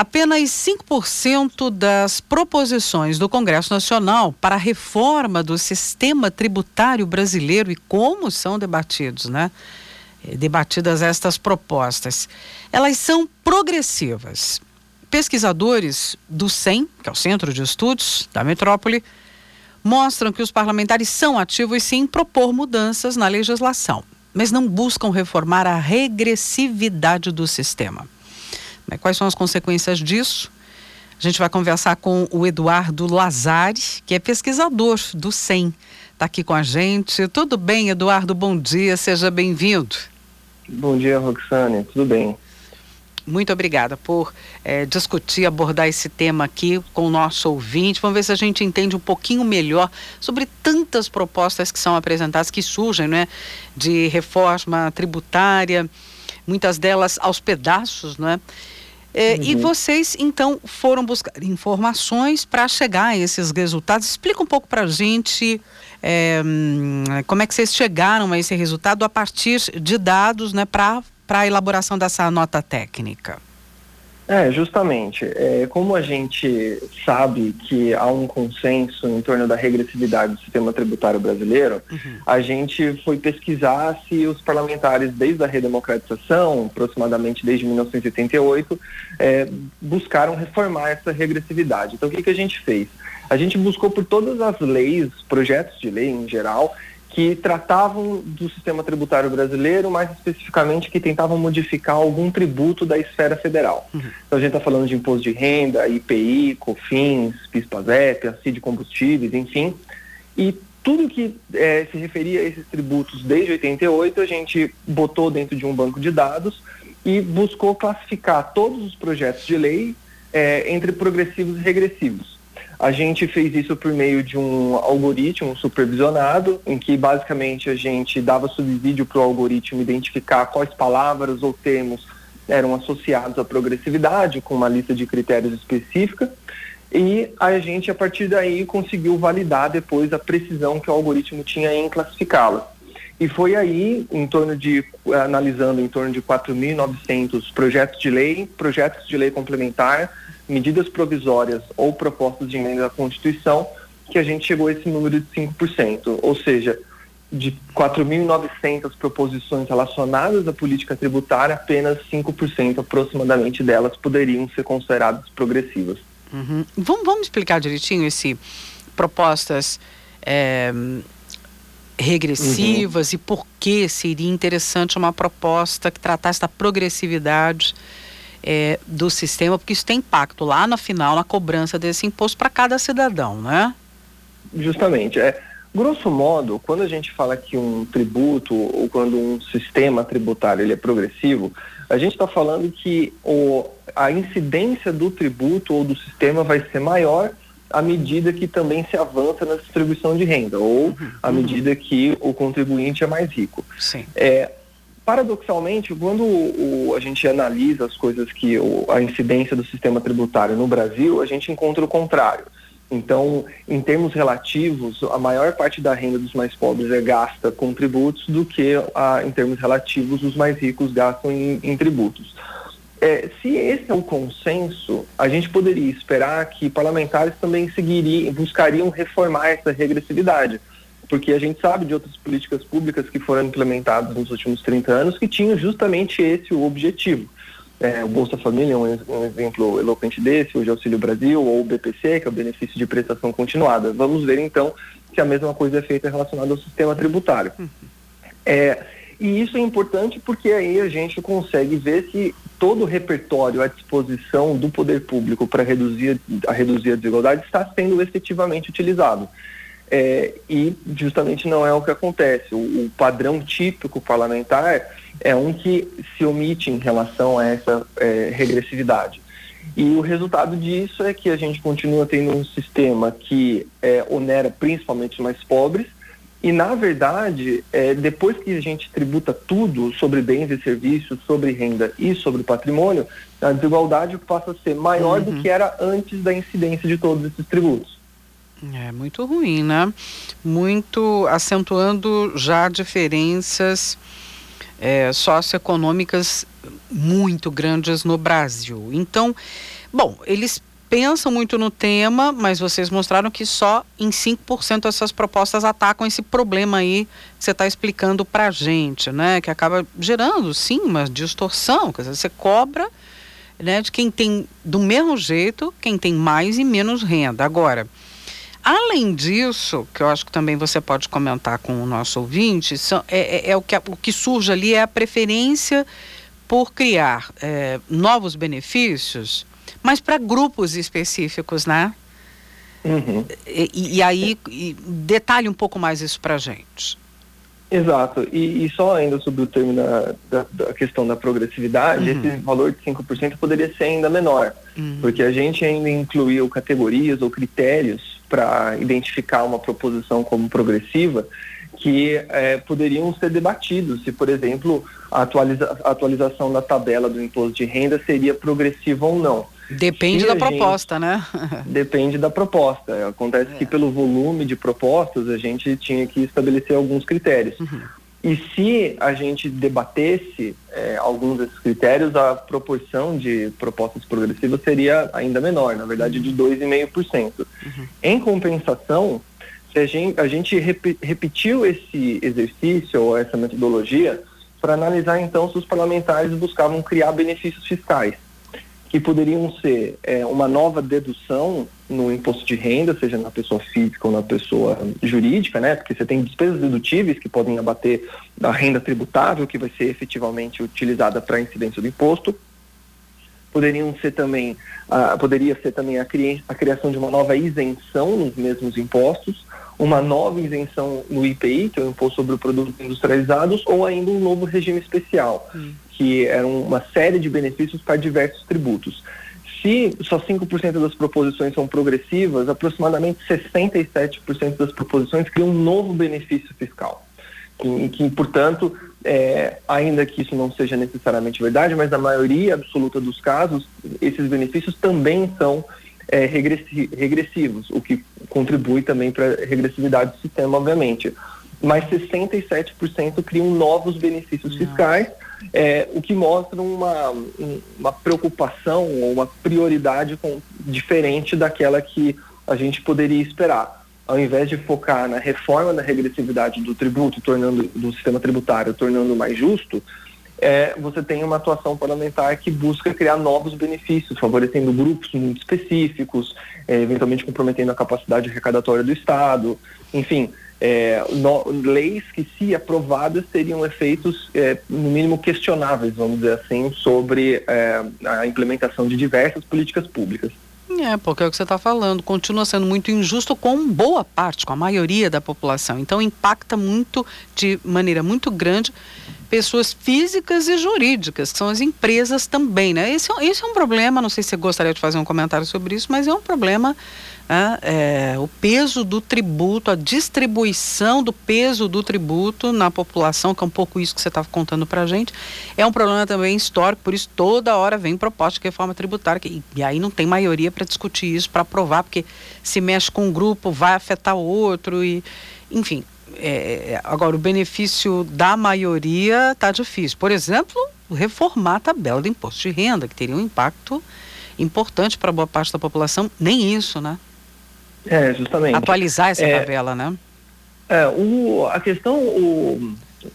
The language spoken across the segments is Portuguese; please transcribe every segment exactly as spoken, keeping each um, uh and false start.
Apenas cinco por cento das proposições do Congresso Nacional para a reforma do sistema tributário brasileiro e como são debatidos, né? Debatidas estas propostas, elas são progressivas. Pesquisadores do C E M, que é o Centro de Estudos da Metrópole, mostram que os parlamentares são ativos sim em propor mudanças na legislação, mas não buscam reformar a regressividade do sistema. Mas quais são as consequências disso? A gente vai conversar com o Eduardo Lazari, que é pesquisador do C E M. Está aqui com a gente. Tudo bem, Eduardo? Bom dia, seja bem-vindo. Bom dia, Roxane. Tudo bem? Muito obrigada por é, discutir, abordar esse tema aqui com o nosso ouvinte. Vamos ver se a gente entende um pouquinho melhor sobre tantas propostas que são apresentadas, que surgem, né, de reforma tributária, muitas delas aos pedaços, né? É, uhum. E vocês, então, foram buscar informações para chegar a esses resultados. Explica um pouco para a gente é, como é que vocês chegaram a esse resultado a partir de dados, né, para para a elaboração dessa nota técnica. É, justamente. É, como a gente sabe que há um consenso em torno da regressividade do sistema tributário brasileiro, uhum. a gente foi pesquisar se os parlamentares, desde a redemocratização, aproximadamente desde mil novecentos e oitenta e oito, é, buscaram reformar essa regressividade. Então, o que, que a gente fez? A gente buscou por todas as leis, projetos de lei em geral, que tratavam do sistema tributário brasileiro, mais especificamente que tentavam modificar algum tributo da esfera federal. Uhum. Então a gente está falando de imposto de renda, I P I, COFINS, PIS/PASEP, A C I de combustíveis, enfim. E tudo que é, se referia a esses tributos desde oitenta e oito, a gente botou dentro de um banco de dados e buscou classificar todos os projetos de lei é, entre progressivos e regressivos. A gente fez isso por meio de um algoritmo supervisionado, em que basicamente a gente dava subsídio para o algoritmo identificar quais palavras ou termos eram associados à progressividade, com uma lista de critérios específica, e a gente, a partir daí, conseguiu validar depois a precisão que o algoritmo tinha em classificá-la. E foi aí, em torno de, analisando em torno de quatro mil e novecentos projetos de lei, projetos de lei complementar, medidas provisórias ou propostas de emenda à Constituição, que a gente chegou a esse número de cinco por cento. Ou seja, de quatro mil e novecentas proposições relacionadas à política tributária, apenas cinco por cento aproximadamente delas poderiam ser consideradas progressivas. Uhum. Vamos, vamos explicar direitinho esse propostas é, regressivas, uhum. e por que seria interessante uma proposta que tratasse da progressividade É, do sistema, porque isso tem impacto lá no final, na cobrança desse imposto para cada cidadão, né? Justamente. É, grosso modo, quando a gente fala que um tributo ou quando um sistema tributário ele é progressivo, a gente está falando que o, a incidência do tributo ou do sistema vai ser maior à medida que também se avança na distribuição de renda, ou uhum, à medida que o contribuinte é mais rico. Sim. É, Paradoxalmente, quando o, a gente analisa as coisas que o, a incidência do sistema tributário no Brasil, a gente encontra o contrário. Então, em termos relativos, a maior parte da renda dos mais pobres é gasta com tributos do que, a, em termos relativos, os mais ricos gastam em, em tributos. É, se esse é o consenso, a gente poderia esperar que parlamentares também seguiriam, buscariam reformar essa regressividade. Porque a gente sabe de outras políticas públicas que foram implementadas nos últimos trinta anos que tinham justamente esse o objetivo. É, o Bolsa Família é um, um exemplo eloquente desse, hoje Auxílio Brasil, ou o B P C, que é o benefício de prestação continuada. Vamos ver então se a mesma coisa é feita relacionada ao sistema tributário. Uhum. É, e isso é importante porque aí a gente consegue ver se todo o repertório à disposição do poder público para reduzir a reduzir a desigualdade está sendo efetivamente utilizado. É, e justamente não é o que acontece. O, o padrão típico parlamentar é um que se omite em relação a essa é, regressividade. E o resultado disso é que a gente continua tendo um sistema que é, onera principalmente os mais pobres e, na verdade, é, depois que a gente tributa tudo sobre bens e serviços, sobre renda e sobre patrimônio, a desigualdade passa a ser maior uhum. do que era antes da incidência de todos esses tributos. É muito ruim, né? Muito acentuando já diferenças é, socioeconômicas muito grandes no Brasil. Então, bom, eles pensam muito no tema, mas vocês mostraram que só em cinco por cento dessas propostas atacam esse problema aí que você está explicando para a gente, né? Que acaba gerando, sim, uma distorção. Quer dizer, você cobra, né, de quem tem, do mesmo jeito, quem tem mais e menos renda. Agora, além disso, que eu acho que também você pode comentar com o nosso ouvinte, são, é, é, é o, que, o que surge ali é a preferência por criar é, novos benefícios, mas para grupos específicos, né? Uhum. E, e aí, e detalhe um pouco mais isso para a gente. Exato. E, e só ainda sobre o termo da, da, da questão da progressividade, uhum. esse valor de cinco por cento poderia ser ainda menor, uhum. porque a gente ainda incluiu categorias ou critérios para identificar uma proposição como progressiva que é, poderiam ser debatidos se, por exemplo, a, atualiza, a atualização da tabela do imposto de renda seria progressiva ou não. Depende da proposta, né? Depende da proposta. Acontece é. que pelo volume de propostas a gente tinha que estabelecer alguns critérios. Uhum. E se a gente debatesse é, alguns desses critérios, a proporção de propostas progressivas seria ainda menor, na verdade de dois vírgula cinco por cento. Uhum. Em compensação, se a gente, a gente rep, repetiu esse exercício ou essa metodologia para analisar então se os parlamentares buscavam criar benefícios fiscais, que poderiam ser é, uma nova dedução no imposto de renda, seja na pessoa física ou na pessoa jurídica, né? Porque você tem despesas dedutíveis que podem abater da renda tributável, que vai ser efetivamente utilizada para a incidência do imposto. Poderiam ser também, ah, poderia ser também a, cri- a criação de uma nova isenção nos mesmos impostos, uma nova isenção no I P I, que é o Imposto sobre Produtos Industrializados, ou ainda um novo regime especial, hum. que era uma série de benefícios para diversos tributos. Se só cinco por cento das proposições são progressivas, aproximadamente sessenta e sete por cento das proposições criam um novo benefício fiscal. Em que, portanto, é, ainda que isso não seja necessariamente verdade, mas na maioria absoluta dos casos, esses benefícios também são é, regressi- regressivos, o que contribui também para a regressividade do sistema, obviamente. Mas sessenta e sete por cento criam novos benefícios Nossa. fiscais, é, o que mostra uma, uma preocupação ou uma prioridade com, diferente daquela que a gente poderia esperar. Ao invés de focar na reforma da regressividade do tributo, tornando do sistema tributário, tornando mais justo, é, você tem uma atuação parlamentar que busca criar novos benefícios, favorecendo grupos muito específicos, é, eventualmente comprometendo a capacidade arrecadatória do Estado, enfim, é, no, leis que, se aprovadas, teriam efeitos, é, no mínimo, questionáveis, vamos dizer assim, sobre é, a implementação de diversas políticas públicas. É, porque é o que você está falando, continua sendo muito injusto com boa parte, com a maioria da população. Então impacta muito, de maneira muito grande, pessoas físicas e jurídicas, que são as empresas também, né? Esse, esse é um problema, não sei se você gostaria de fazer um comentário sobre isso, mas é um problema, né? É, o peso do tributo, a distribuição do peso do tributo na população, que é um pouco isso que você estava contando para a gente, é um problema também histórico, por isso toda hora vem proposta de reforma tributária, que, e aí não tem maioria para discutir isso, para aprovar, porque se mexe com um grupo, vai afetar o outro, e, enfim... É, agora, o benefício da maioria está difícil. Por exemplo, reformar a tabela do imposto de renda, que teria um impacto importante para boa parte da população. Nem isso, né? É, justamente. Atualizar essa é, tabela, né? É, o, a questão, o,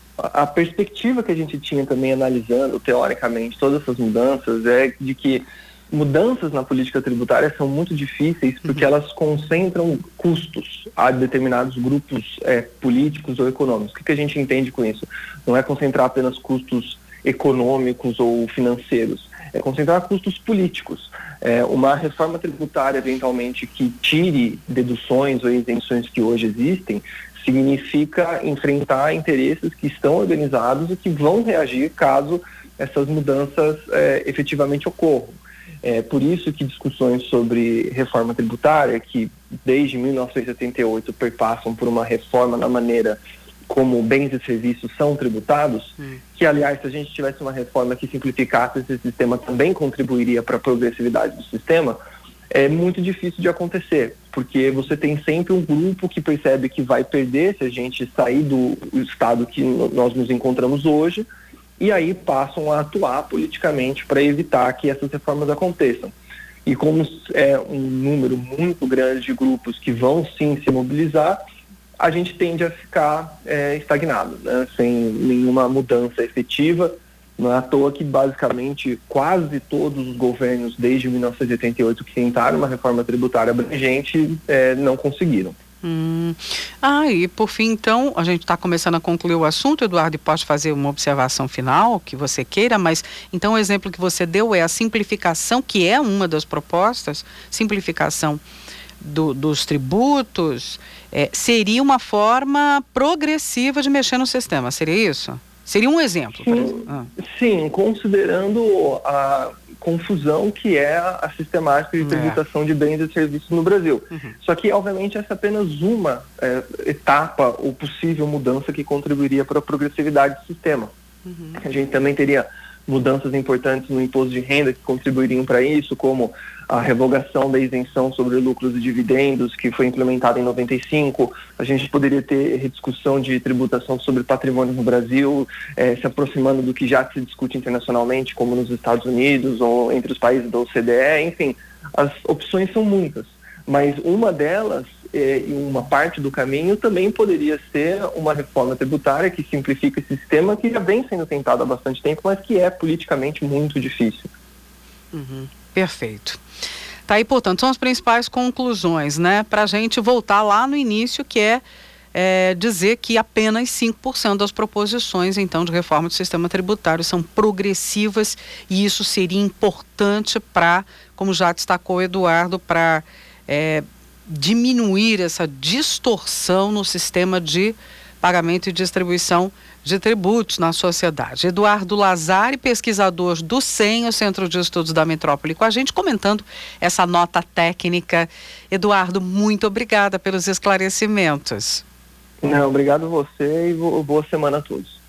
a perspectiva que a gente tinha também analisando, teoricamente, todas essas mudanças, é de que mudanças na política tributária são muito difíceis porque uhum. elas concentram custos a determinados grupos é, políticos ou econômicos. O que, que a gente entende com isso? Não é concentrar apenas custos econômicos ou financeiros, é concentrar custos políticos. É, uma reforma tributária, eventualmente, que tire deduções ou isenções que hoje existem, significa enfrentar interesses que estão organizados e que vão reagir caso essas mudanças é, efetivamente ocorram. É por isso que discussões sobre reforma tributária, que desde mil novecentos e setenta e oito perpassam por uma reforma na maneira como bens e serviços são tributados, hum. que, aliás, se a gente tivesse uma reforma que simplificasse esse sistema, também contribuiria para a progressividade do sistema, é muito difícil de acontecer, porque você tem sempre um grupo que percebe que vai perder se a gente sair do estado que nós nos encontramos hoje, e aí passam a atuar politicamente para evitar que essas reformas aconteçam. E como é um número muito grande de grupos que vão sim se mobilizar, a gente tende a ficar é, estagnado, né? Sem nenhuma mudança efetiva. Não é à toa que basicamente quase todos os governos desde mil novecentos e oitenta e oito que tentaram uma reforma tributária abrangente é, não conseguiram. Hum. Ah, e por fim, então, a gente está começando a concluir o assunto, Eduardo, e pode fazer uma observação final que você queira, mas então o exemplo que você deu é a simplificação, que é uma das propostas, simplificação do, dos tributos, é, seria uma forma progressiva de mexer no sistema, seria isso? Seria um exemplo? Sim, ah. sim, considerando a confusão que é a sistemática de tributação é. de bens e serviços no Brasil. Uhum. Só que, obviamente, essa é apenas uma é, etapa ou possível mudança que contribuiria para a progressividade do sistema. Uhum. A gente também teria mudanças importantes no imposto de renda que contribuiriam para isso, como a revogação da isenção sobre lucros e dividendos, que foi implementada em noventa e cinco. A gente poderia ter rediscussão de tributação sobre patrimônio no Brasil, eh, se aproximando do que já se discute internacionalmente, como nos Estados Unidos ou entre os países da O C D E. Enfim, as opções são muitas, mas uma delas, eh, e uma parte do caminho, também poderia ser uma reforma tributária que simplifica esse sistema que já vem sendo tentado há bastante tempo, mas que é politicamente muito difícil. Uhum. Perfeito. Tá aí, portanto, são as principais conclusões, né? Para a gente voltar lá no início, que é, é dizer que apenas cinco por cento das proposições, então, de reforma do sistema tributário são progressivas, e isso seria importante para, como já destacou o Eduardo, para é, diminuir essa distorção no sistema de pagamento e distribuição de tributos na sociedade. Eduardo Lazari, pesquisador do C E M, o Centro de Estudos da Metrópole, com a gente comentando essa nota técnica. Eduardo, muito obrigada pelos esclarecimentos. Não, obrigado a você e boa semana a todos.